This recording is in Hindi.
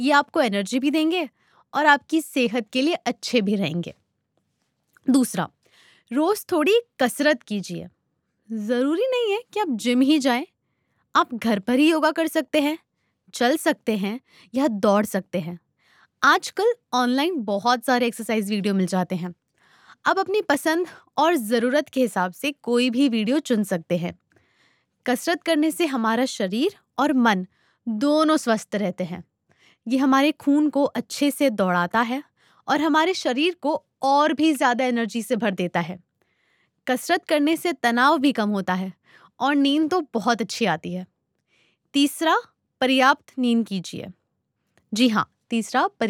ये आपको एनर्जी भी देंगे और आपकी सेहत के लिए अच्छे भी रहेंगे। दूसरा, रोज थोड़ी कसरत कीजिए। जरूरी नहीं है कि आप जिम ही जाएं, आप घर पर ही योगा कर सकते हैं, चल सकते हैं या दौड़ सकते हैं। आजकल ऑनलाइन बहुत सारे एक्सरसाइज वीडियो मिल जाते हैं। आप अपनी पसंद और ज़रूरत के हिसाब से कोई भी वीडियो चुन सकते हैं। कसरत करने से हमारा शरीर और मन दोनों स्वस्थ रहते हैं। ये हमारे खून को अच्छे से दौड़ाता है और हमारे शरीर को और भी ज़्यादा एनर्जी से भर देता है। कसरत करने से तनाव भी कम होता है और नींद तो बहुत अच्छी आती है। तीसरा, पर्याप्त नींद कीजिए। जी हाँ, तीसरा